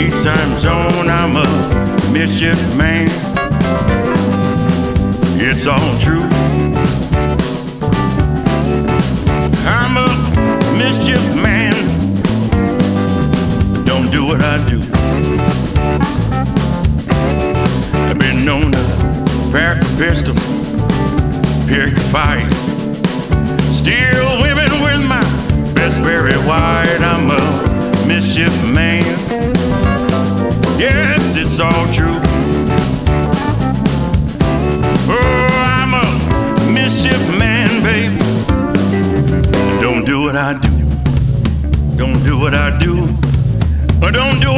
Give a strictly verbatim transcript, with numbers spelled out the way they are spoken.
each time zone. I'm a mischief man. It's all true. I'm a mischief man. Don't do what I do. I've been known to crack a pistol, pick a fight, steal women with my best berry white. I'm a mischief man.